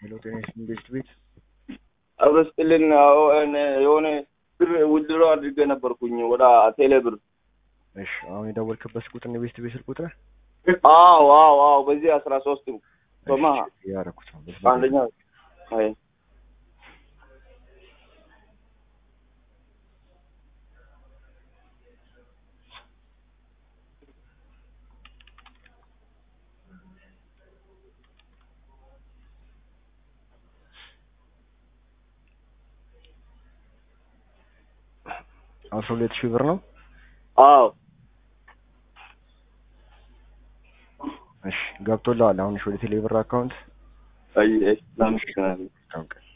ቴሌቪዥን ቤት አብረስጥልን የሆነ ብር ውድድሮ አድርገ ነበርኩኝ ወደ ቴሌብር። እሺ አሁን የደወልክበት ቁጥር ነው ቤት ስልክ ቁጥር? አዎ በዚህ 13 ቶማ ያረኩት ነው። አንደኛ አይ አስራ 2000 ብር ነው። አዎ እሺ ገብቶልሃል። አሁን ወደ ቴሌብር አካውንት አይ ላምሽ